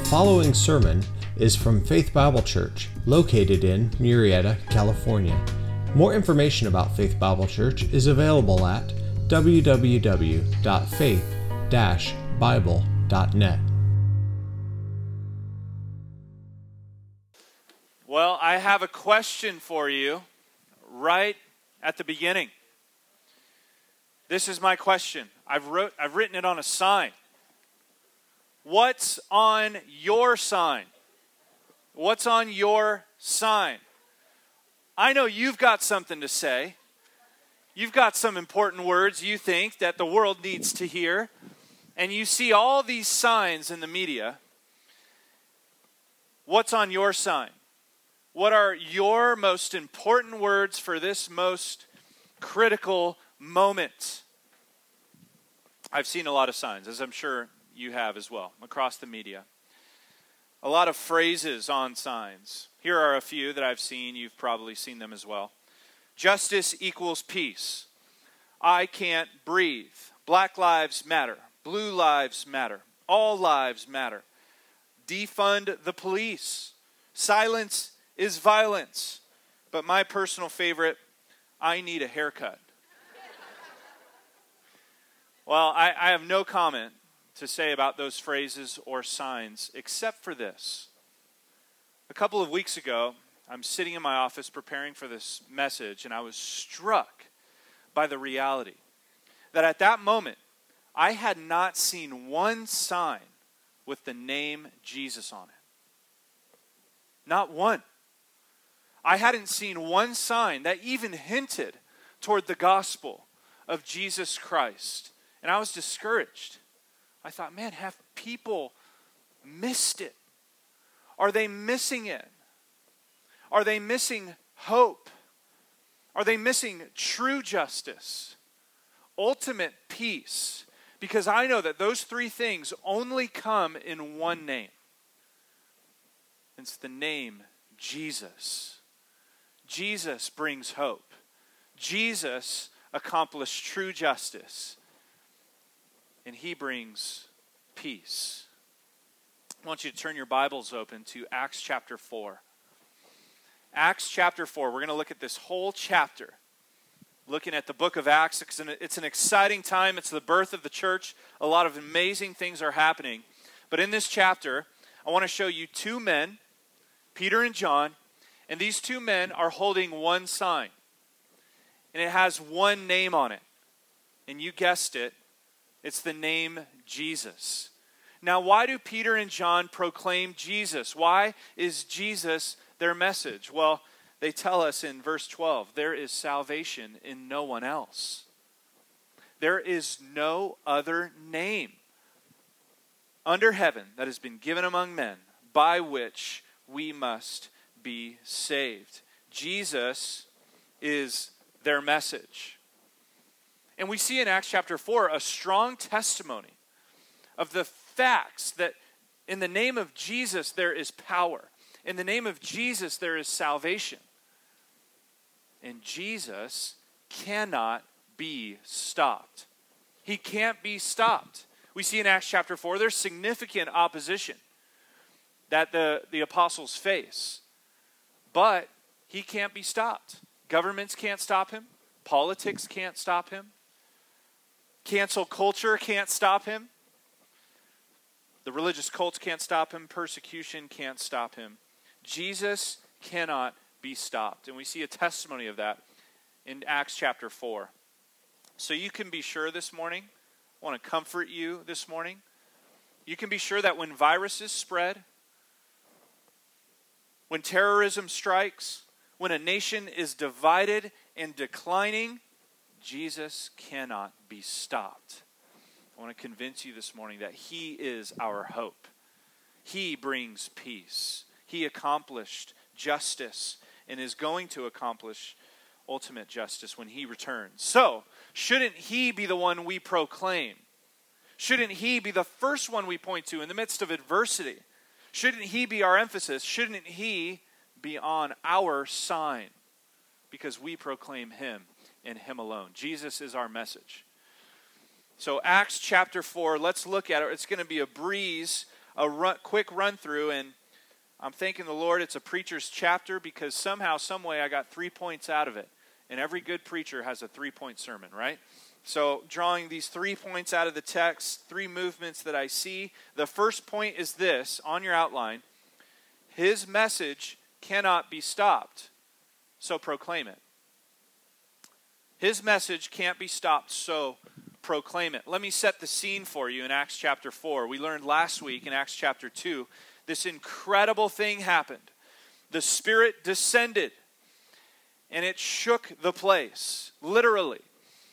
following sermon is from Faith Bible Church, located in Murrieta, California. More information about Faith Bible Church is available at www.faith-bible.net. Well, I have a question for you right at the beginning. This is my question. I've written it on a sign. What's on your sign? What's on your sign? I know you've got something to say. You've got some important words you think that the world needs to hear. And you see all these signs in the media. What's on your sign? What are your most important words for this most critical moment? I've seen a lot of signs, as I'm sure you have as well, across the media. A lot of phrases on signs. Here are a few that I've seen. You've probably seen them as well. Justice equals peace. I can't breathe. Black lives matter. Blue lives matter. All lives matter. Defund the police. Silence is violence. But my personal favorite, I need a haircut. Well, I have no comment to say about those phrases or signs, except for this. A couple of weeks ago, I'm sitting in my office preparing for this message, and I was struck by the reality that at that moment, I had not seen one sign with the name Jesus on it. Not one. I hadn't seen one sign that even hinted toward the gospel of Jesus Christ. And I was discouraged. I thought, man, have people missed it? Are they missing it? Are they missing hope? Are they missing true justice? Ultimate peace? Because I know that those three things only come in one name. It's the name Jesus. Jesus brings hope. Jesus accomplished true justice. And he brings peace. I want you to turn your Bibles open to Acts chapter 4. Acts chapter 4. We're going to look at this whole chapter. Looking at the book of Acts. It's an exciting time. It's the birth of the church. A lot of amazing things are happening. But in this chapter, I want to show you two men, Peter and John. And these two men are holding one sign. And it has one name on it. And you guessed it. It's the name Jesus. Now, why do Peter and John proclaim Jesus? Why is Jesus their message? Well, they tell us in verse 12, there is salvation in no one else. There is no other name under heaven that has been given among men by which we must be saved. Jesus is their message. And we see in Acts chapter 4 a strong testimony of the facts that in the name of Jesus there is power. In the name of Jesus there is salvation. And Jesus cannot be stopped. He can't be stopped. We see in Acts chapter 4 there's significant opposition that the apostles face. But he can't be stopped. Governments can't stop him. Politics can't stop him. Cancel culture can't stop him. The religious cults can't stop him. Persecution can't stop him. Jesus cannot be stopped. And we see a testimony of that in Acts chapter 4. So you can be sure this morning, I want to comfort you this morning. You can be sure that when viruses spread, when terrorism strikes, when a nation is divided and declining, Jesus cannot be stopped. I want to convince you this morning that he is our hope. He brings peace. He accomplished justice and is going to accomplish ultimate justice when he returns. So, shouldn't he be the one we proclaim? Shouldn't he be the first one we point to in the midst of adversity? Shouldn't he be our emphasis? Shouldn't he be on our sign? Because we proclaim him and him alone. Jesus is our message. So Acts chapter 4, let's look at it. It's going to be a breeze quick run through, and I'm thanking the Lord it's a preacher's chapter because somehow, some way I got 3 points out of it. And every good preacher has a 3-point sermon, right? So drawing these 3 points out of the text, 3 movements that I see. The first point is this, on your outline. His message cannot be stopped, so proclaim it. His message can't be stopped, so proclaim it. Let me set the scene for you in Acts chapter 4. We learned last week in Acts chapter 2, this incredible thing happened. The Spirit descended, and it shook the place, literally.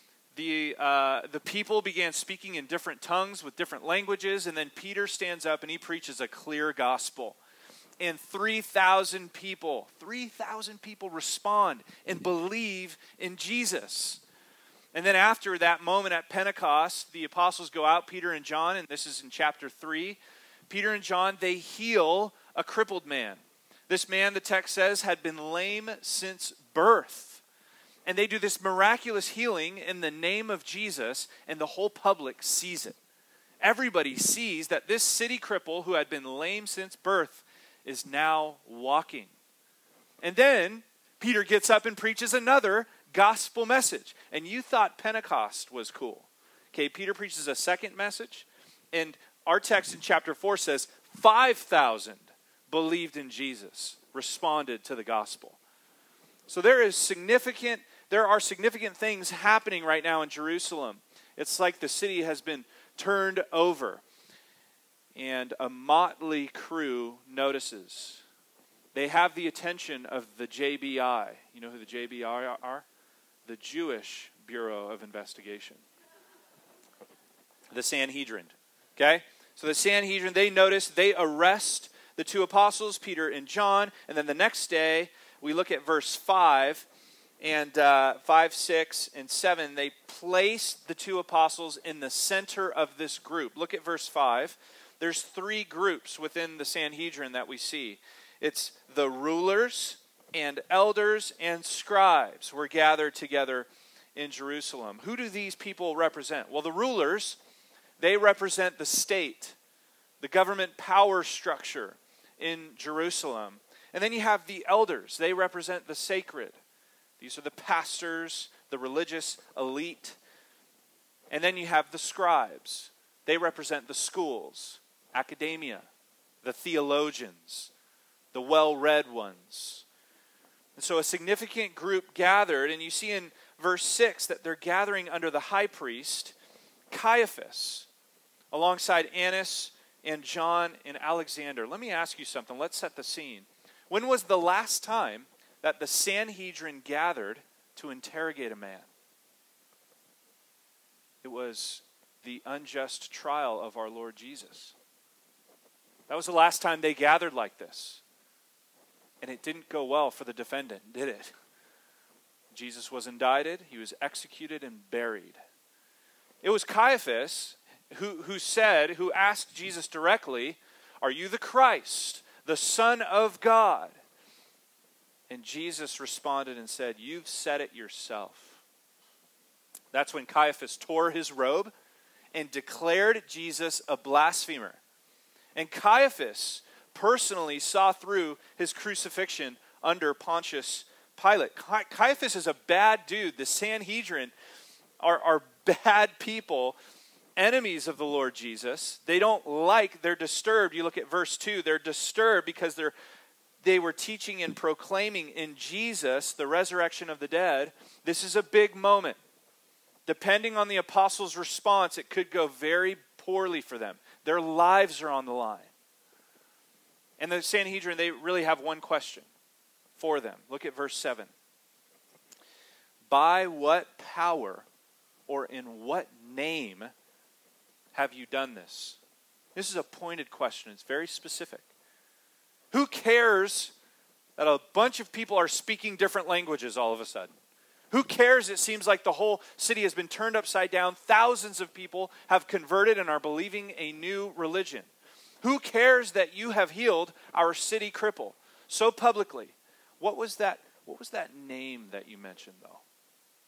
The people began speaking in different tongues with different languages, and then Peter stands up and he preaches a clear gospel. And 3,000 people respond and believe in Jesus. And then after that moment at Pentecost, the apostles go out, Peter and John, and this is in chapter 3. Peter and John, they heal a crippled man. This man, the text says, had been lame since birth. And they do this miraculous healing in the name of Jesus, and the whole public sees it. Everybody sees that this city cripple who had been lame since birth is now walking. And then Peter gets up and preaches another gospel message. And you thought Pentecost was cool. Okay, Peter preaches a second message. And our text in chapter 4 says 5,000 believed in Jesus, responded to the gospel. So there are significant things happening right now in Jerusalem. It's like the city has been turned over. And a motley crew notices. They have the attention of the JBI. You know who the JBI are? The Jewish Bureau of Investigation. The Sanhedrin. Okay? So the Sanhedrin, they notice, they arrest the 2 apostles, Peter and John. And then the next day, we look at verse 5. And 5, 6, and 7, they placed the 2 apostles in the center of this group. Look at verse 5. There's 3 groups within the Sanhedrin that we see. It's the rulers and elders and scribes were gathered together in Jerusalem. Who do these people represent? Well, the rulers, they represent the state, the government power structure in Jerusalem. And then you have the elders. They represent the sacred. These are the pastors, the religious elite. And then you have the scribes. They represent the schools, academia, the theologians, the well-read ones. And so a significant group gathered, and you see in verse 6 that they're gathering under the high priest, Caiaphas, alongside Annas and John and Alexander. Let me ask you something. Let's set the scene. When was the last time that the Sanhedrin gathered to interrogate a man? It was the unjust trial of our Lord Jesus. That was the last time they gathered like this. And it didn't go well for the defendant, did it? Jesus was indicted, he was executed and buried. It was Caiaphas who asked Jesus directly, "Are you the Christ, the Son of God?" And Jesus responded and said, "You've said it yourself." That's when Caiaphas tore his robe and declared Jesus a blasphemer. And Caiaphas personally saw through his crucifixion under Pontius Pilate. Caiaphas is a bad dude. The Sanhedrin are bad people, enemies of the Lord Jesus. They're disturbed. You look at verse 2. They're disturbed because they were teaching and proclaiming in Jesus the resurrection of the dead. This is a big moment. Depending on the apostles' response, it could go very poorly for them. Their lives are on the line. And the Sanhedrin, they really have one question for them. Look at verse 7. By what power or in what name have you done this? This is a pointed question. It's very specific. Who cares that a bunch of people are speaking different languages all of a sudden? Who cares? It seems like the whole city has been turned upside down. Thousands of people have converted and are believing a new religion. Who cares that you have healed our city cripple so publicly? What was that name that you mentioned, though?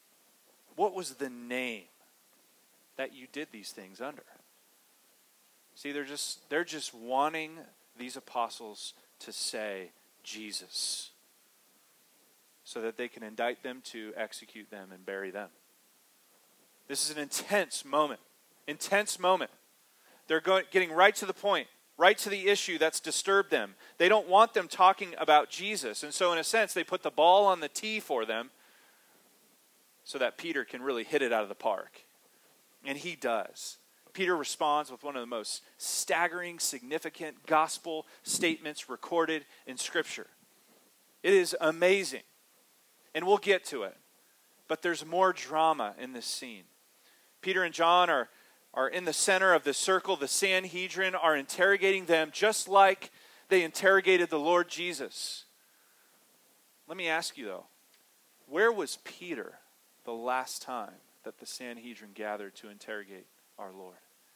What was the name that you did these things under? See, they're just wanting these apostles to say Jesus so that they can indict them to execute them and bury them. This is an intense moment. Intense moment. They're getting right to the point, right to the issue that's disturbed them. They don't want them talking about Jesus. And so in a sense, they put the ball on the tee for them so that Peter can really hit it out of the park. And he does. Peter responds with one of the most staggering, significant gospel statements recorded in Scripture. It is amazing. And we'll get to it. But there's more drama in this scene. Peter and John are in the center of the circle. The Sanhedrin are interrogating them just like they interrogated the Lord Jesus. Let me ask you though, where was Peter the last time that the Sanhedrin gathered to interrogate our Lord?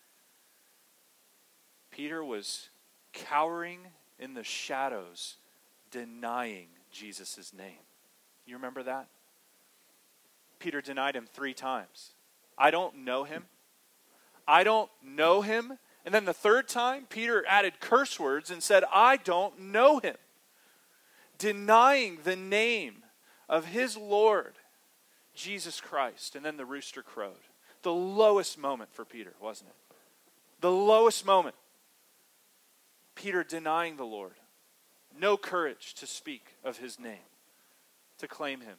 Peter was cowering in the shadows, denying Jesus' name. You remember that? Peter denied him 3 times. I don't know him. I don't know him. And then the 3rd time, Peter added curse words and said, I don't know him. Denying the name of his Lord, Jesus Christ. And then the rooster crowed. The lowest moment for Peter, wasn't it? The lowest moment. Peter denying the Lord. No courage to speak of his name, to claim him.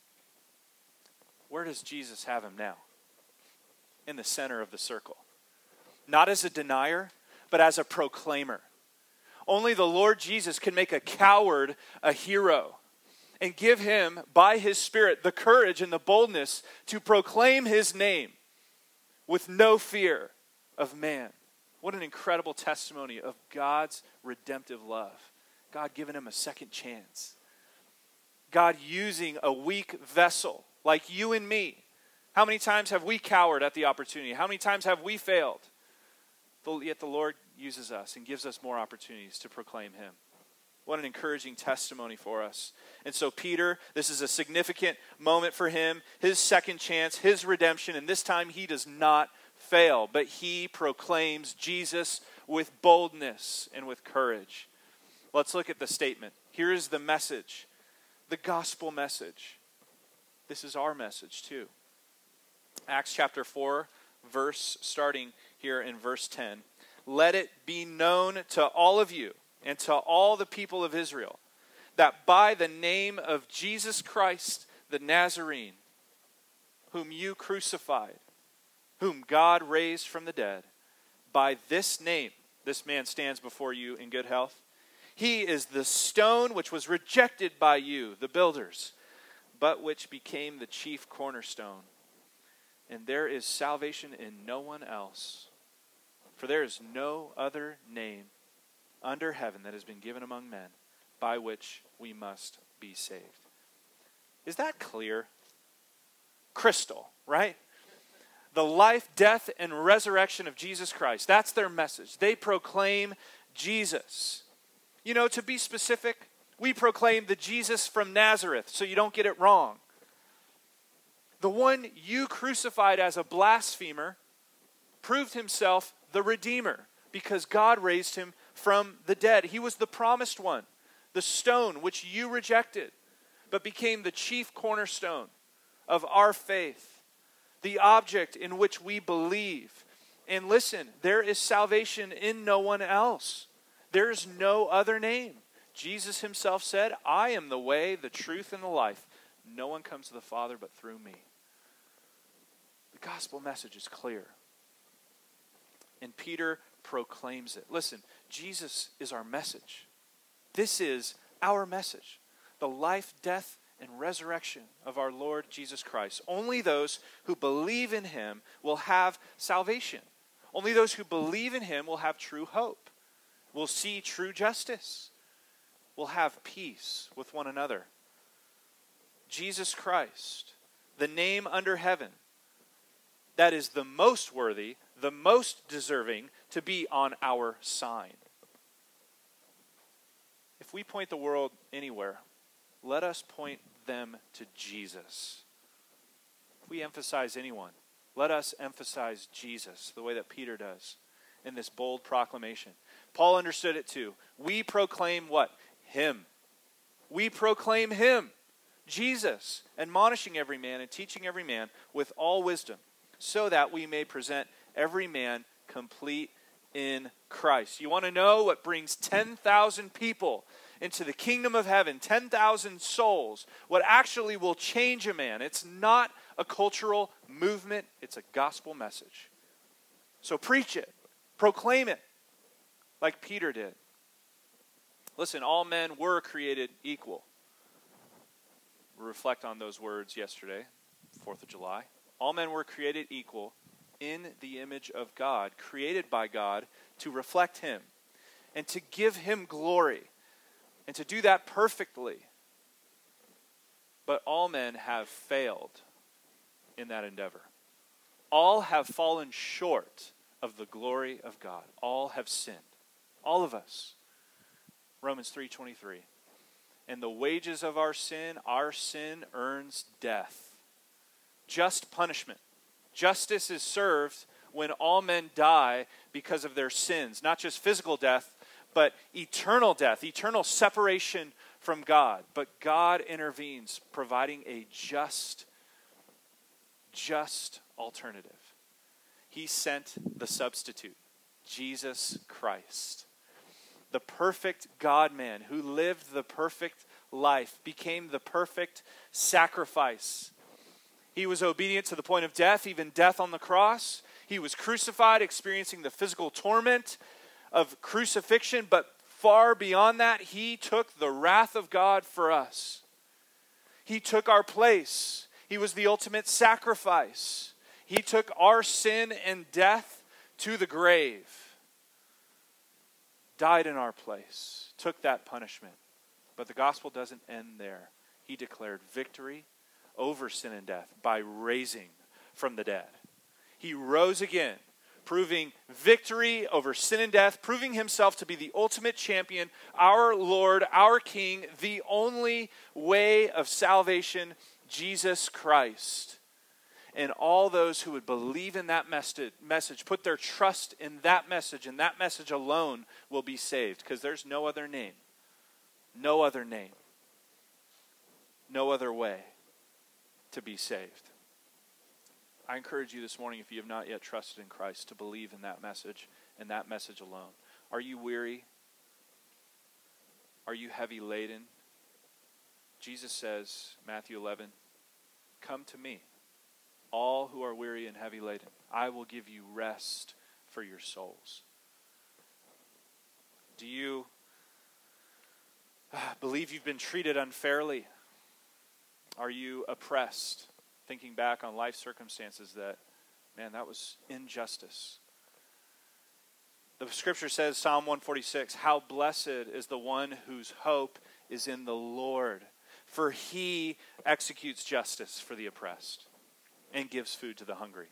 Where does Jesus have him now? In the center of the circle. Not as a denier, but as a proclaimer. Only the Lord Jesus can make a coward a hero and give him, by his Spirit, the courage and the boldness to proclaim his name with no fear of man. What an incredible testimony of God's redemptive love. God giving him a second chance. God using a weak vessel like you and me. How many times have we cowered at the opportunity? How many times have we failed? Yet the Lord uses us and gives us more opportunities to proclaim him. What an encouraging testimony for us. And so Peter, this is a significant moment for him, his second chance, his redemption, and this time he does not fail, but he proclaims Jesus with boldness and with courage. Let's look at the statement. Here is the message, the gospel message. This is our message too. Acts chapter 4, starting here in verse 10. Let it be known to all of you and to all the people of Israel that by the name of Jesus Christ the Nazarene, whom you crucified, whom God raised from the dead, by this name, this man stands before you in good health. He is the stone which was rejected by you, the builders, but which became the chief cornerstone. And there is salvation in no one else. For there is no other name under heaven that has been given among men by which we must be saved. Is that clear? Crystal, right? The life, death, and resurrection of Jesus Christ. That's their message. They proclaim Jesus. You know, to be specific, we proclaim the Jesus from Nazareth, so you don't get it wrong. The one you crucified as a blasphemer proved himself the Redeemer because God raised him from the dead. He was the promised one, the stone which you rejected, but became the chief cornerstone of our faith, the object in which we believe. And listen, there is salvation in no one else. There is no other name. Jesus himself said, I am the way, the truth, and the life. No one comes to the Father but through me. The gospel message is clear. And Peter proclaims it. Listen, Jesus is our message. This is our message. The life, death, and resurrection of our Lord Jesus Christ. Only those who believe in him will have salvation. Only those who believe in him will have true hope. Will see true justice. Will have peace with one another. Jesus Christ, the name under heaven, that is the most worthy, the most deserving to be on our sign. If we point the world anywhere, let us point them to Jesus. If we emphasize anyone, let us emphasize Jesus the way that Peter does. in this bold proclamation. Paul understood it too. We proclaim what? Him. We proclaim Him, Jesus, admonishing every man and teaching every man with all wisdom, so that we may present every man complete in Christ. You want to know what brings 10,000 people into the kingdom of heaven, 10,000 souls, what actually will change a man? It's not a cultural movement, it's a gospel message. So preach it, proclaim it, like Peter did. Listen, all men were created equal. We reflect on those words yesterday, 4th of July. All men were created equal in the image of God, created by God to reflect Him and to give Him glory and to do that perfectly. But all men have failed in that endeavor. All have fallen short of the glory of God. All have sinned. All of us. Romans 3:23. And the wages of our sin earns death. Just punishment. Justice is served when all men die because of their sins. Not just physical death, but eternal death, eternal separation from God. But God intervenes, providing a just alternative. He sent the substitute, Jesus Christ. The perfect God-man who lived the perfect life, became the perfect sacrifice. He was obedient to the point of death, even death on the cross. He was crucified, experiencing the physical torment of crucifixion, but far beyond that, He took the wrath of God for us. He took our place. He was the ultimate sacrifice. He took our sin and death to the grave. Died in our place, took that punishment. But the gospel doesn't end there. He declared victory over sin and death by raising from the dead. He rose again, proving victory over sin and death, proving Himself to be the ultimate champion, our Lord, our King, the only way of salvation, Jesus Christ. And all those who would believe in that message, put their trust in that message, and that message alone will be saved. Because there's no other name, no other way to be saved. I encourage you this morning, if you have not yet trusted in Christ, to believe in that message and that message alone. Are you weary? Are you heavy laden? Jesus says, Matthew 11, come to me, all who are weary and heavy laden. I will give you rest for your souls. Do you believe you've been treated unfairly? Are you oppressed? Thinking back on life circumstances that, man, that was injustice. The scripture says, Psalm 146, how blessed is the one whose hope is in the Lord, for He executes justice for the oppressed and gives food to the hungry.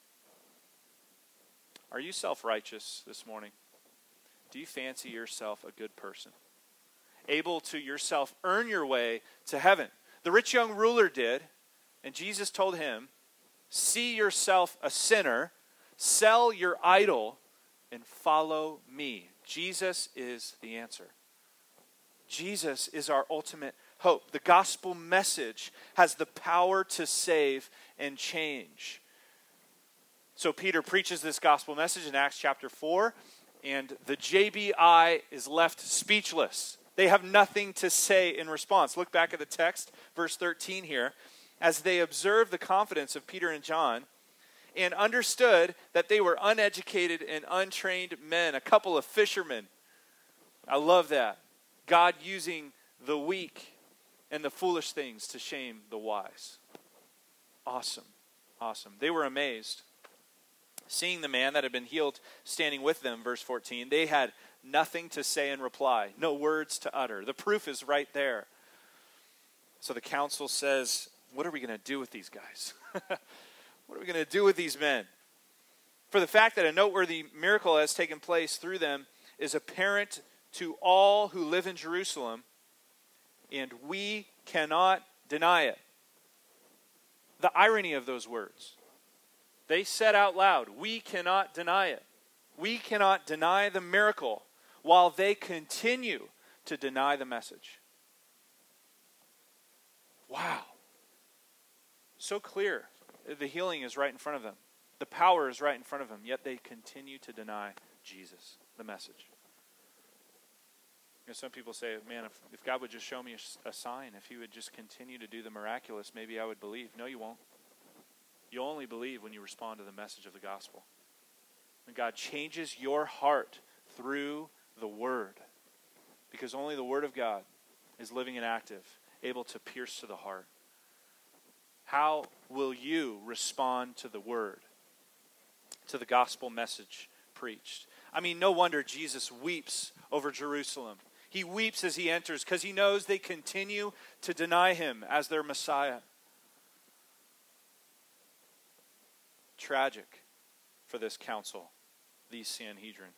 Are you self-righteous this morning? Do you fancy yourself a good person? Able to yourself earn your way to heaven? The rich young ruler did, and Jesus told him, see yourself a sinner, sell your idol, and follow me. Jesus is the answer. Jesus is our ultimate hope. The gospel message has the power to save and change. So Peter preaches this gospel message in Acts chapter 4, and the JBI is left speechless. They have nothing to say in response. Look back at the text, verse 13 here. As they observed the confidence of Peter and John and understood that they were uneducated and untrained men, a couple of fishermen. I love that. God using the weak and the foolish things to shame the wise. Awesome. Awesome. They were amazed. Seeing the man that had been healed standing with them, verse 14, they had nothing to say in reply, no words to utter. The proof is right there. So the council says, what are we going to do with these guys? What are we going to do with these men? For the fact that a noteworthy miracle has taken place through them is apparent to all who live in Jerusalem, and we cannot deny it. The irony of those words. They said out loud, we cannot deny it. We cannot deny the miracle while they continue to deny the message. Wow. So clear. The healing is right in front of them. The power is right in front of them, yet they continue to deny Jesus, the message. You know, some people say, man, if God would just show me a sign, if he would just continue to do the miraculous, maybe I would believe. No, you won't. You'll only believe when you respond to the message of the gospel. When God changes your heart through the Word. Because only the Word of God is living and active, able to pierce to the heart. How will you respond to the Word, to the gospel message preached? I mean, no wonder Jesus weeps over Jerusalem. He weeps as he enters because he knows they continue to deny him as their Messiah. Tragic for this council, these Sanhedrin.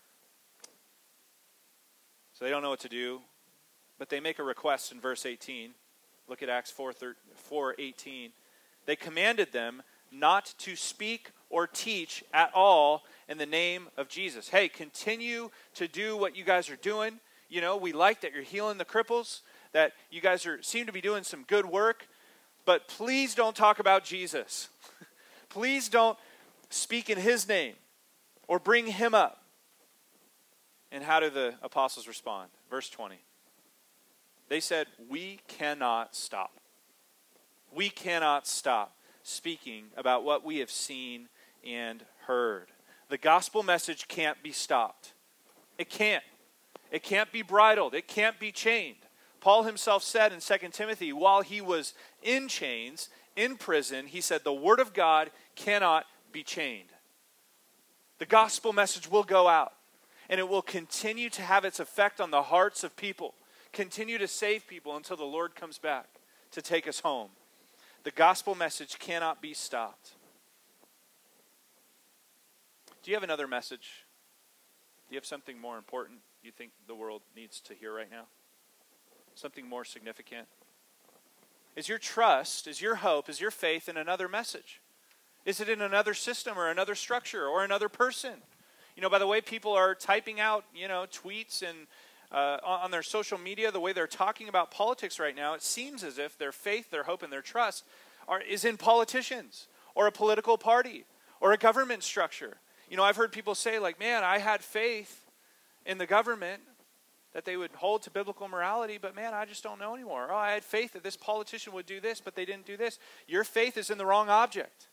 So they don't know what to do, but they make a request in verse 18. Look at Acts 4:18. They commanded them not to speak or teach at all in the name of Jesus. Hey, continue to do what you guys are doing. You know, we like that you're healing the cripples, that you guys seem to be doing some good work, but please don't talk about Jesus. Please don't speak in his name or bring him up. And how do the apostles respond? Verse 20. They said, we cannot stop. We cannot stop speaking about what we have seen and heard. The gospel message can't be stopped. It can't. It can't be bridled. It can't be chained. Paul himself said in 2 Timothy, while he was in chains, in prison, he said, the word of God cannot be chained. The gospel message will go out, and it will continue to have its effect on the hearts of people, continue to save people until the Lord comes back to take us home. The gospel message cannot be stopped. Do you have another message? Do you have something more important you think the world needs to hear right now? Something more significant? Is your trust, is your hope, is your faith in another message? Is it in another system or another structure or another person? You know, by the way people are typing out, tweets and on their social media, the way they're talking about politics right now, it seems as if their faith, their hope, and their trust is in politicians or a political party or a government structure. You know, I've heard people say, like, man, I had faith in the government that they would hold to biblical morality, but man, I just don't know anymore. Oh, I had faith that this politician would do this, but they didn't do this. Your faith is in the wrong object.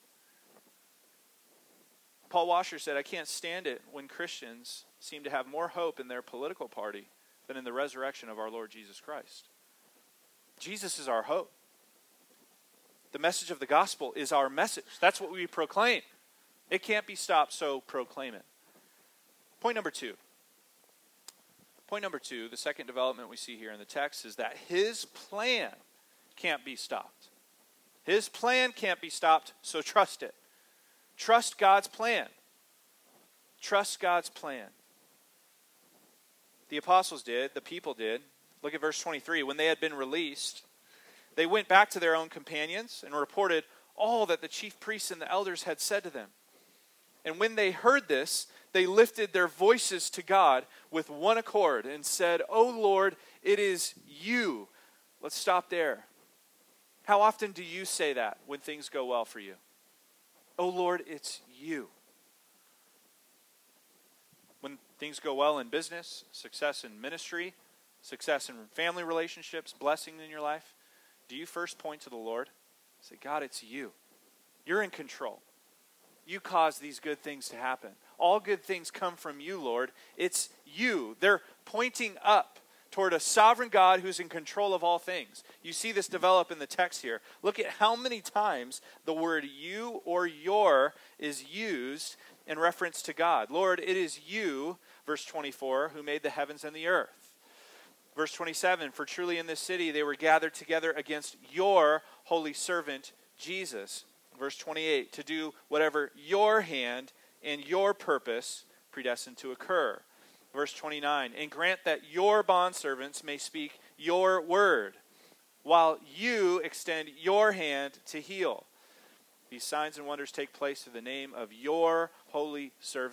Paul Washer said, I can't stand it when Christians seem to have more hope in their political party than in the resurrection of our Lord Jesus Christ. Jesus is our hope. The message of the gospel is our message. That's what we proclaim. It can't be stopped, so proclaim it. Point number two. Point number two, the second development we see here in the text is that his plan can't be stopped. His plan can't be stopped, so trust it. Trust God's plan. Trust God's plan. The apostles did, the people did. Look at verse 23. When they had been released, they went back to their own companions and reported all that the chief priests and the elders had said to them. And when they heard this, they lifted their voices to God with one accord and said, O Lord, it is you. Let's stop there. How often do you say that when things go well for you? Oh Lord, it's you. When things go well in business, success in ministry, success in family relationships, blessing in your life, do you first point to the Lord? Say, God, it's you. You're in control. You cause these good things to happen. All good things come from you, Lord. It's you. They're pointing up toward a sovereign God who's in control of all things. You see this develop in the text here. Look at how many times the word you or your is used in reference to God. Lord, it is you, verse 24, who made the heavens and the earth. Verse 27, for truly in this city they were gathered together against your holy servant, Jesus. Verse 28, to do whatever your hand and your purpose predestined to occur. Verse 29, and grant that your bondservants may speak your word, while you extend your hand to heal. These signs and wonders take place through the name of your holy servant,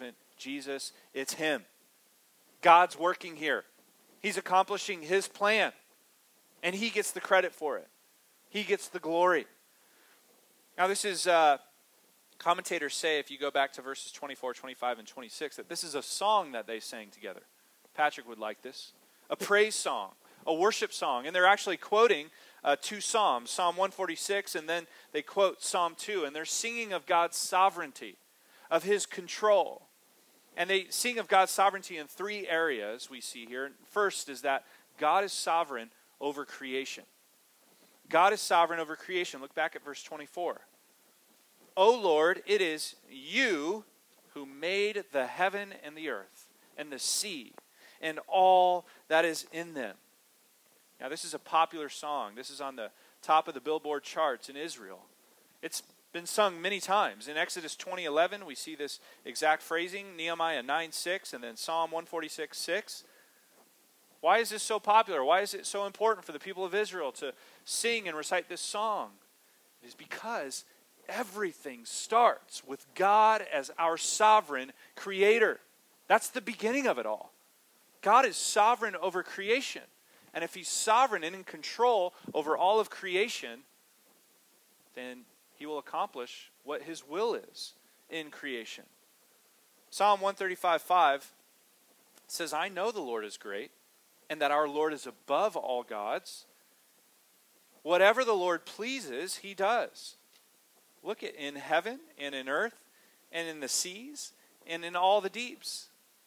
Jesus. It's him. God's working here. He's accomplishing his plan. And he gets the credit for it. He gets the glory. Now this is, commentators say, if you go back to verses 24, 25, and 26, that this is a song that they sang together. Patrick would like this. A praise song, a worship song. And they're actually quoting two Psalms, Psalm 146, and then they quote Psalm 2. And they're singing of God's sovereignty, of his control. And they sing of God's sovereignty in three areas we see here. First is that God is sovereign over creation. God is sovereign over creation. Look back at verse 24. O Lord, it is you who made the heaven and the earth and the sea and all that is in them. Now this is a popular song. This is on the top of the Billboard charts in Israel. It's been sung many times. In Exodus 20:11, we see this exact phrasing, Nehemiah 9:6, and then Psalm 146:6. Why is this so popular? Why is it so important for the people of Israel to sing and recite this song? It is because everything starts with God as our sovereign creator. That's the beginning of it all. God is sovereign over creation. And if he's sovereign and in control over all of creation, then he will accomplish what his will is in creation. Psalm 135:5 says, I know the Lord is great, and that our Lord is above all gods. Whatever the Lord pleases, he does. Look at in heaven and in earth and in the seas and in all the deeps.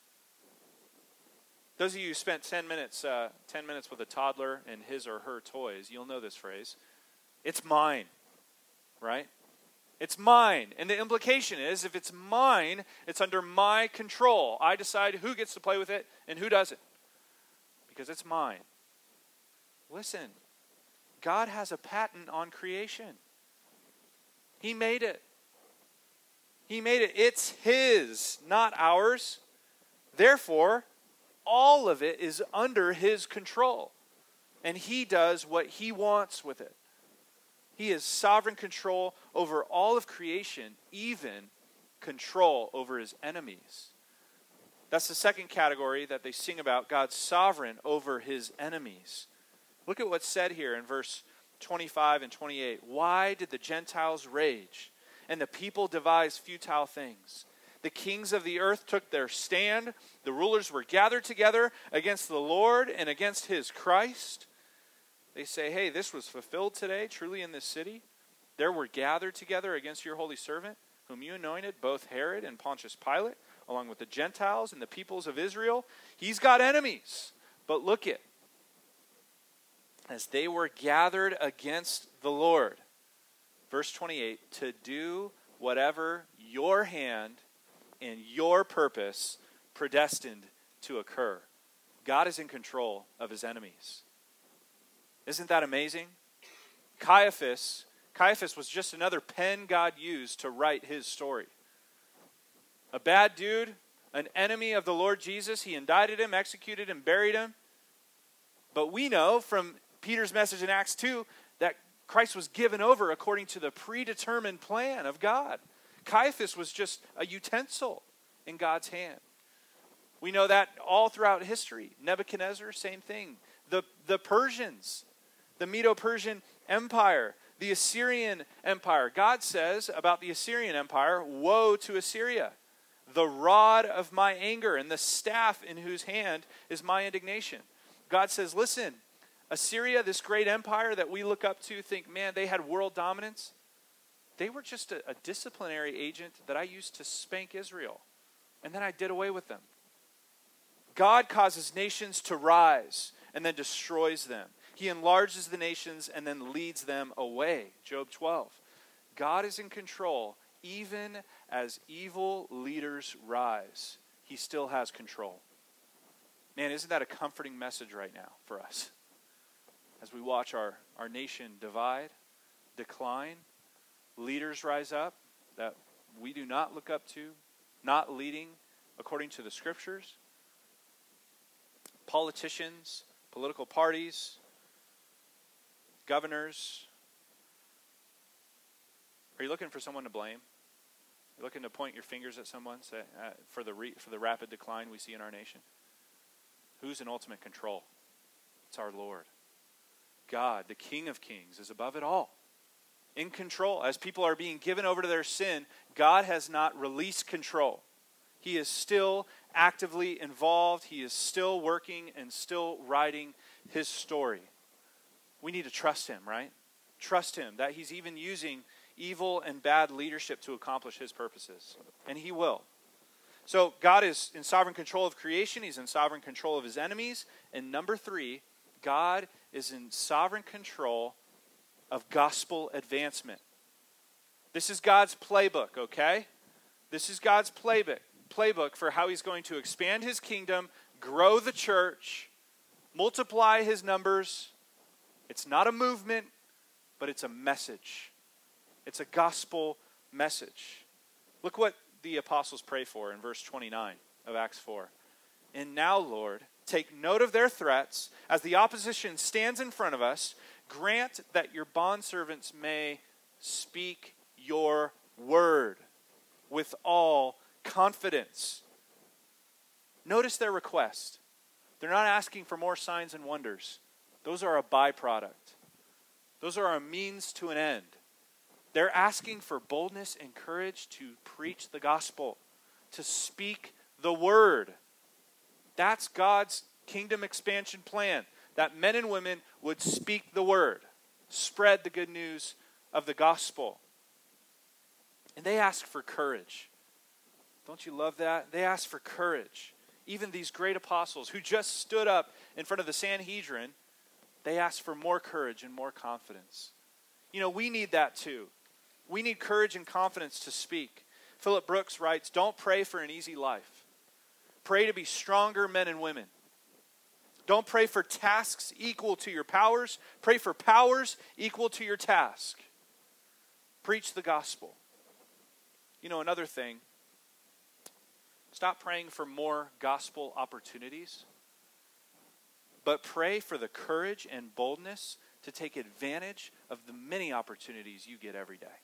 Those of you who spent 10 minutes with a toddler and his or her toys, you'll know this phrase. It's mine, right? It's mine. And the implication is, if it's mine, it's under my control. I decide who gets to play with it and who doesn't. Because it's mine. Listen, God has a patent on creation. He made it. He made it. It's his, not ours. Therefore, all of it is under his control. And he does what he wants with it. He has sovereign control over all of creation, even control over his enemies. That's the second category that they sing about, God's sovereign over his enemies. Look at what's said here in verse 25 and 28. Why did the Gentiles rage and the people devise futile things? The kings of the earth took their stand. The rulers were gathered together against the Lord and against his Christ. They say, hey, this was fulfilled today, truly in this city. There were gathered together against your holy servant, whom you anointed, both Herod and Pontius Pilate, along with the Gentiles and the peoples of Israel. He's got enemies. But look it. As they were gathered against the Lord. Verse 28, to do whatever your hand and your purpose predestined to occur. God is in control of his enemies. Isn't that amazing? Caiaphas was just another pen God used to write his story. A bad dude, an enemy of the Lord Jesus. He indicted him, executed him, buried him. But we know from Peter's message in Acts 2 that Christ was given over according to the predetermined plan of God. Caiaphas was just a utensil in God's hand. We know that all throughout history. Nebuchadnezzar, same thing. The Persians, the Medo-Persian Empire, the Assyrian Empire. God says about the Assyrian Empire, woe to Assyria, the rod of my anger and the staff in whose hand is my indignation. God says, listen, Assyria, this great empire that we look up to, think, man, they had world dominance. They were just a disciplinary agent that I used to spank Israel. And then I did away with them. God causes nations to rise and then destroys them. He enlarges the nations and then leads them away. Job 12. God is in control even as evil leaders rise. He still has control. Man, isn't that a comforting message right now for us? As we watch our nation divide, decline, leaders rise up that we do not look up to, not leading according to the scriptures. Politicians, political parties, governors. Are you looking for someone to blame? You're looking to point your fingers at someone say, for the rapid decline we see in our nation? Who's in ultimate control? It's our Lord. God, the King of Kings, is above it all. In control. As people are being given over to their sin, God has not released control. He is still actively involved. He is still working and still writing his story. We need to trust him, right? Trust him that he's even using evil and bad leadership to accomplish his purposes. And he will. So God is in sovereign control of creation. He's in sovereign control of his enemies. And number 3, God is in sovereign control of gospel advancement. This is God's playbook, okay? This is God's playbook for how he's going to expand his kingdom, grow the church, multiply his numbers. It's not a movement, but it's a message. It's a gospel message. Look what the apostles pray for in verse 29 of Acts 4. And now, Lord, take note of their threats as the opposition stands in front of us. Grant that your bondservants may speak your word with all confidence. Notice their request. They're not asking for more signs and wonders. Those are a byproduct. Those are a means to an end. They're asking for boldness and courage to preach the gospel, to speak the word. That's God's kingdom expansion plan, that men and women would speak the word, spread the good news of the gospel. And they ask for courage. Don't you love that? They ask for courage. Even these great apostles who just stood up in front of the Sanhedrin, they ask for more courage and more confidence. You know, we need that too. We need courage and confidence to speak. Philip Brooks writes, don't pray for an easy life. Pray to be stronger men and women. Don't pray for tasks equal to your powers. Pray for powers equal to your task. Preach the gospel. You know, another thing, stop praying for more gospel opportunities, but pray for the courage and boldness to take advantage of the many opportunities you get every day.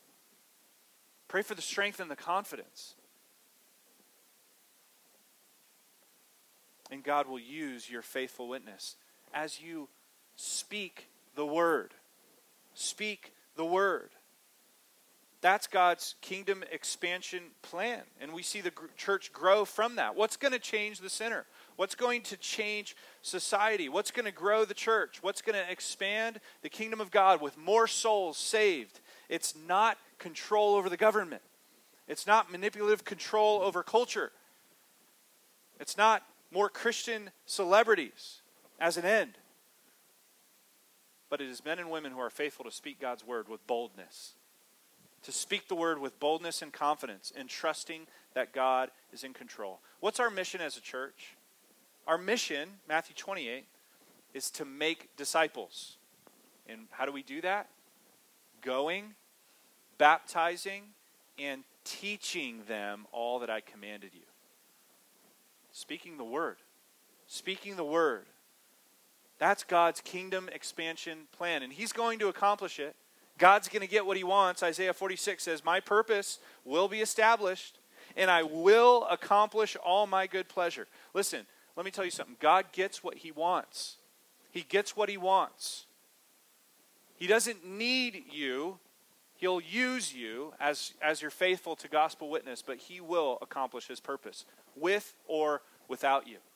Pray for the strength and the confidence. And God will use your faithful witness as you speak the word. Speak the word. That's God's kingdom expansion plan. And we see the church grow from that. What's going to change the sinner? What's going to change society? What's going to grow the church? What's going to expand the kingdom of God with more souls saved? It's not control over the government. It's not manipulative control over culture. It's not more Christian celebrities as an end. But it is men and women who are faithful to speak God's word with boldness. To speak the word with boldness and confidence and trusting that God is in control. What's our mission as a church? Our mission, Matthew 28, is to make disciples. And how do we do that? Going, baptizing, and teaching them all that I commanded you. Speaking the word. Speaking the word. That's God's kingdom expansion plan. And he's going to accomplish it. God's going to get what he wants. Isaiah 46 says, my purpose will be established, and I will accomplish all my good pleasure. Listen, let me tell you something. God gets what he wants. He gets what he wants. He doesn't need you. He'll use you as you're faithful to gospel witness, but he will accomplish his purpose, with or without you.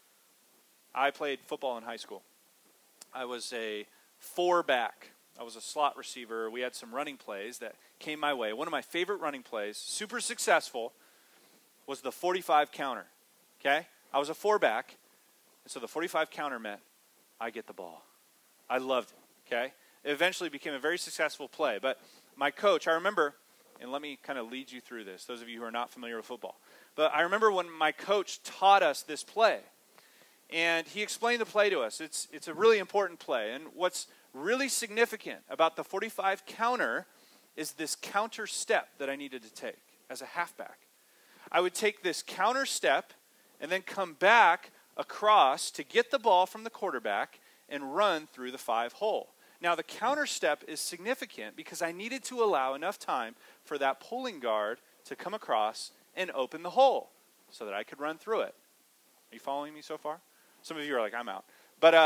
I played football in high school. I was a 4-back. I was a slot receiver. We had some running plays that came my way. One of my favorite running plays, super successful, was the 45 counter. Okay? I was a 4-back, and so the 45 counter meant I get the ball. I loved it. Okay? It eventually became a very successful play. But my coach, I remember, and let me kind of lead you through this, those of you who are not familiar with football. But I remember when my coach taught us this play, and he explained the play to us. It's a really important play. And what's really significant about the 45 counter is this counter step that I needed to take as a halfback. I would take this counter step and then come back across to get the ball from the quarterback and run through the 5-hole. Now, the counter step is significant because I needed to allow enough time for that pulling guard to come across and open the hole so that I could run through it. Are you following me so far? Some of you are like, I'm out.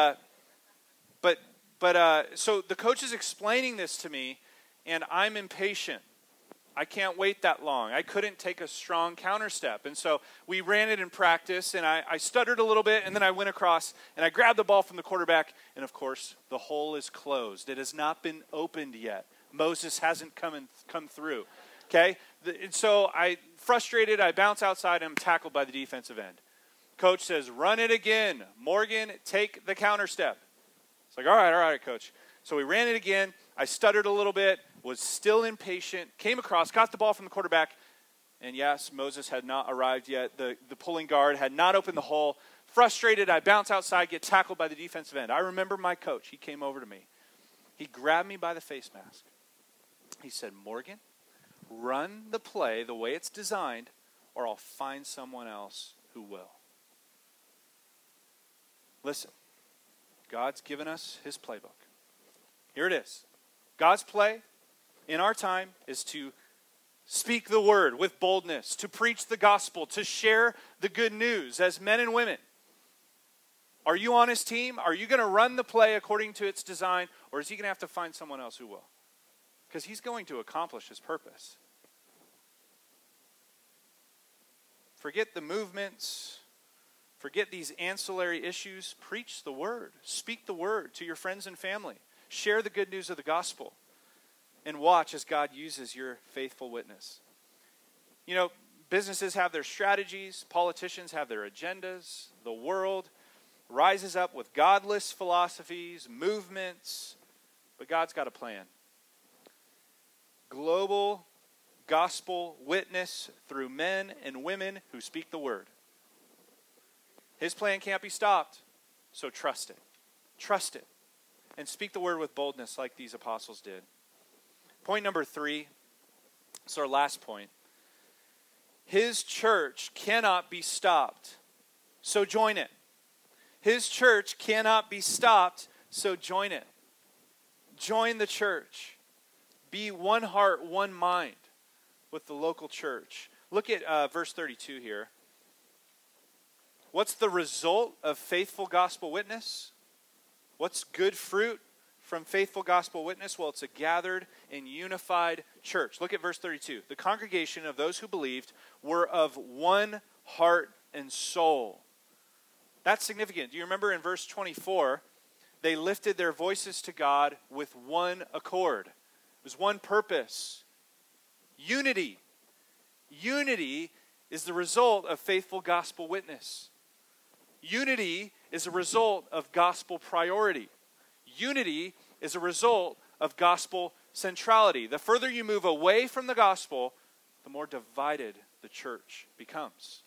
So the coach is explaining this to me, and I'm impatient. I can't wait that long. I couldn't take a strong counter step. And so we ran it in practice, and I stuttered a little bit, and then I went across, and I grabbed the ball from the quarterback, and of course, the hole is closed. It has not been opened yet. Moses hasn't come through. Okay? And so frustrated, I bounce outside, and I'm tackled by the defensive end. Coach says, run it again. Morgan, take the counter step. It's like, all right, coach. So we ran it again. I stuttered a little bit, was still impatient, came across, got the ball from the quarterback, and yes, Moses had not arrived yet. The pulling guard had not opened the hole. Frustrated, I bounce outside, get tackled by the defensive end. I remember my coach. He came over to me. He grabbed me by the face mask. He said, Morgan, run the play the way it's designed, or I'll find someone else who will. Listen, God's given us his playbook. Here it is. God's play in our time is to speak the word with boldness, to preach the gospel, to share the good news as men and women. Are you on his team? Are you going to run the play according to its design, or is he going to have to find someone else who will? Because he's going to accomplish his purpose. Forget the movements. Forget these ancillary issues. Preach the word. Speak the word to your friends and family. Share the good news of the gospel. And watch as God uses your faithful witness. You know, businesses have their strategies. Politicians have their agendas. The world rises up with godless philosophies, movements. But God's got a plan. Global gospel witness through men and women who speak the word. His plan can't be stopped, so trust it. Trust it. And speak the word with boldness like these apostles did. Point number 3, it's our last point. His church cannot be stopped, so join it. His church cannot be stopped, so join it. Join the church. Be one heart, one mind with the local church. Look at verse 32 here. What's the result of faithful gospel witness? What's good fruit from faithful gospel witness? Well, it's a gathered and unified church. Look at verse 32. The congregation of those who believed were of one heart and soul. That's significant. Do you remember in verse 24, they lifted their voices to God with one accord. It was one purpose. Unity. Unity is the result of faithful gospel witness. Unity is a result of gospel priority. Unity is a result of gospel centrality. The further you move away from the gospel, the more divided the church becomes.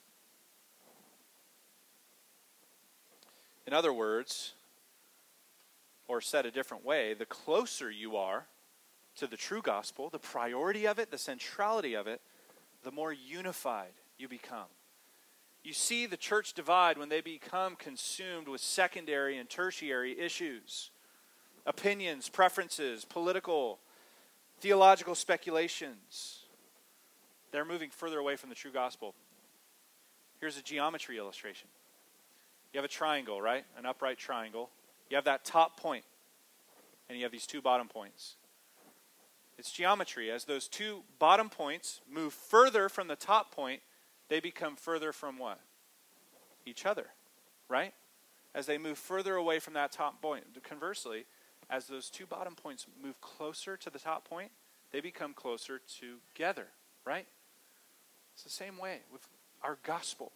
In other words, or said a different way, the closer you are to the true gospel, the priority of it, the centrality of it, the more unified you become. You see the church divide when they become consumed with secondary and tertiary issues, opinions, preferences, political, theological speculations. They're moving further away from the true gospel. Here's a geometry illustration. You have a triangle, right? An upright triangle. You have that top point, and you have these two bottom points. It's geometry. As those two bottom points move further from the top point, they become further from what? Each other, right? As they move further away from that top point. Conversely, as those two bottom points move closer to the top point, they become closer together, right? It's the same way with our gospel.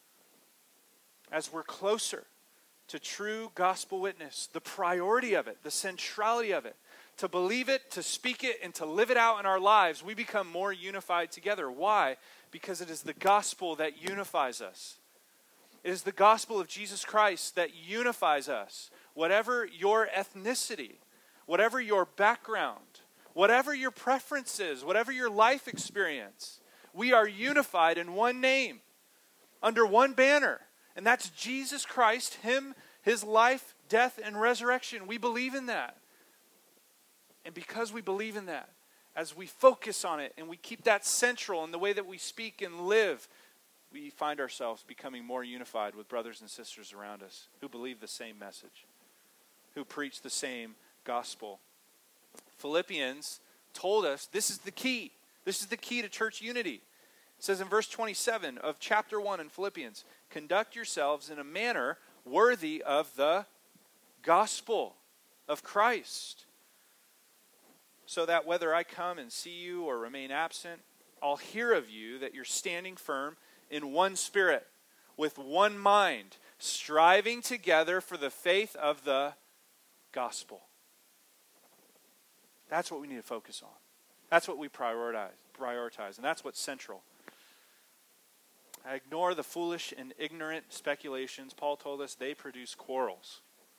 As we're closer to true gospel witness, the priority of it, the centrality of it, to believe it, to speak it, and to live it out in our lives, we become more unified together. Why? Because it is the gospel that unifies us. It is the gospel of Jesus Christ that unifies us. Whatever your ethnicity, whatever your background, whatever your preferences, whatever your life experience, we are unified in one name, under one banner. And that's Jesus Christ, Him, His life, death, and resurrection. We believe in that. And because we believe in that, as we focus on it and we keep that central in the way that we speak and live, we find ourselves becoming more unified with brothers and sisters around us who believe the same message, who preach the same gospel. Philippians told us this is the key. This is the key to church unity. It says in verse 27 of chapter 1 in Philippians, conduct yourselves in a manner worthy of the gospel of Christ, so that whether I come and see you or remain absent, I'll hear of you that you're standing firm in one spirit, with one mind, striving together for the faith of the gospel. That's what we need to focus on. That's what we prioritize, and that's what's central. I ignore the foolish and ignorant speculations. Paul told us they produce quarrels.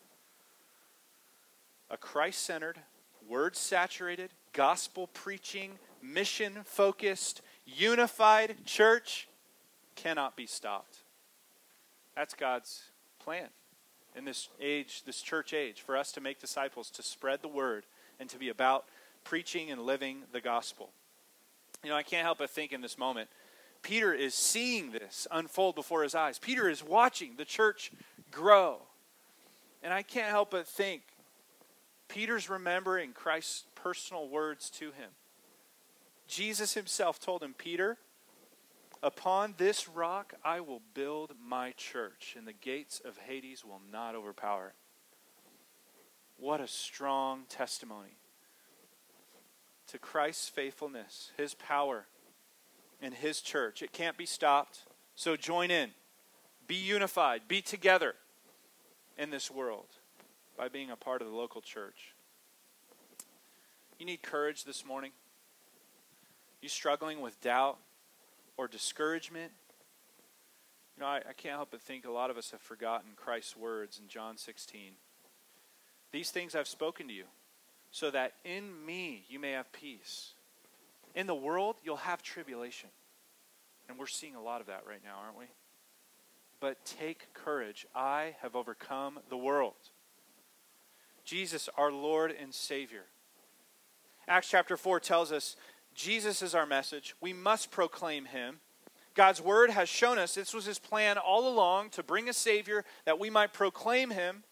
A Christ-centered, word-saturated, gospel-preaching, mission-focused, unified church cannot be stopped. That's God's plan in this age, this church age, for us to make disciples, to spread the word, and to be about preaching and living the gospel. You know, I can't help but think in this moment, Peter is seeing this unfold before his eyes. Peter is watching the church grow. And I can't help but think, Peter's remembering Christ's personal words to him. Jesus himself told him, Peter, upon this rock I will build my church, and the gates of Hades will not overpower it. What a strong testimony to Christ's faithfulness, his power, and his church. It can't be stopped, so join in. Be unified. Be together in this world by being a part of the local church. You need courage this morning? You struggling with doubt or discouragement? You know, I can't help but think a lot of us have forgotten Christ's words in John 16. These things I've spoken to you, so that in me you may have peace. In the world, you'll have tribulation. And we're seeing a lot of that right now, aren't we? But take courage. I have overcome the world. Jesus, our Lord and Savior. Acts chapter 4 tells us Jesus is our message. We must proclaim him. God's word has shown us this was his plan all along, to bring a Savior that we might proclaim him.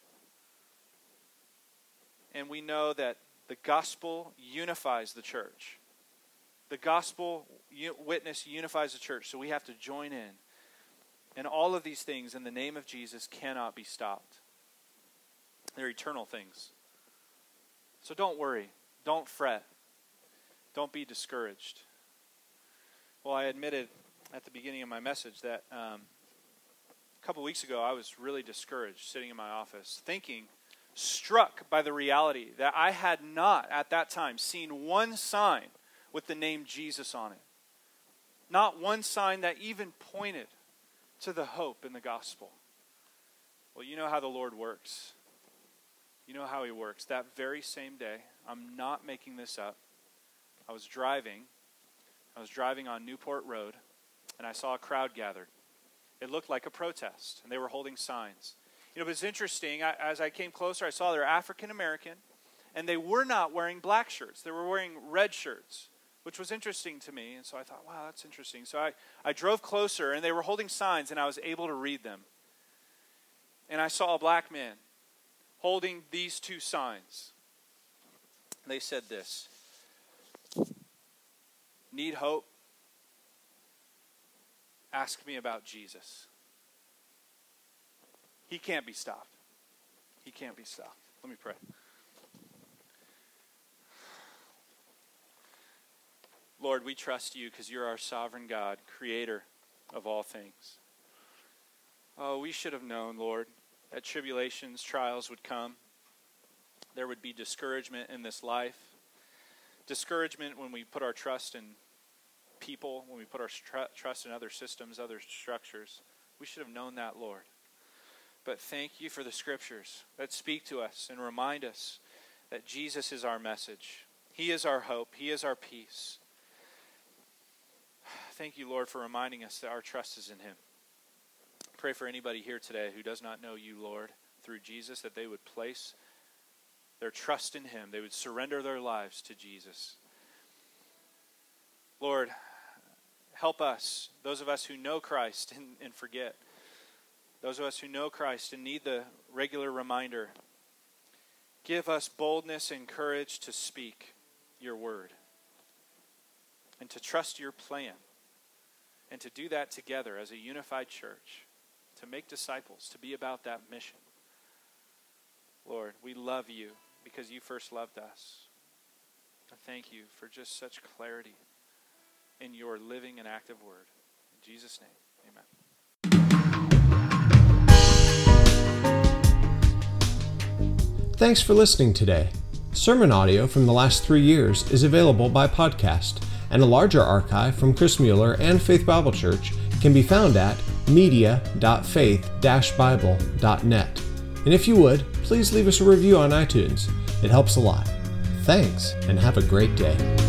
And we know that the gospel unifies the church. The gospel witness unifies the church, so we have to join in. And all of these things in the name of Jesus cannot be stopped. They're eternal things. So don't worry. Don't fret. Don't be discouraged. Well, I admitted at the beginning of my message that a couple weeks ago I was really discouraged sitting in my office, struck by the reality that I had not at that time seen one sign with the name Jesus on it. Not one sign that even pointed to the hope in the gospel. Well, you know how the Lord works. You know how he works. That very same day, I'm not making this up, I was driving on Newport Road, and I saw a crowd gathered. It looked like a protest, and they were holding signs. You know, but it's interesting, as I came closer, I saw they're African American, and they were not wearing black shirts. They were wearing red shirts, which was interesting to me. And so I thought, wow, that's interesting. So I drove closer, and they were holding signs, and I was able to read them. And I saw a black man holding these two signs. They said this: need hope? Ask me about Jesus. He can't be stopped. He can't be stopped. Let me pray. Lord, we trust you because you're our sovereign God, creator of all things. Oh, we should have known, Lord, that tribulations, trials would come. There would be discouragement in this life. Discouragement when we put our trust in people, when we put our trust in other systems, other structures. We should have known that, Lord. But thank you for the scriptures that speak to us and remind us that Jesus is our message. He is our hope. He is our peace. Thank you, Lord, for reminding us that our trust is in him. Pray for anybody here today who does not know you, Lord, through Jesus, that they would place their trust in him. They would surrender their lives to Jesus. Lord, help us, those of us who know Christ and forget, those of us who know Christ and need the regular reminder. Give us boldness and courage to speak your word and to trust your plan and to do that together as a unified church, to make disciples, to be about that mission. Lord, we love you because you first loved us. I thank you for just such clarity in your living and active word. In Jesus' name, amen. Thanks for listening today. Sermon audio from the last 3 years is available by podcast, and a larger archive from Chris Mueller and Faith Bible Church can be found at media.faith-bible.net. And if you would, please leave us a review on iTunes. It helps a lot. Thanks, and have a great day.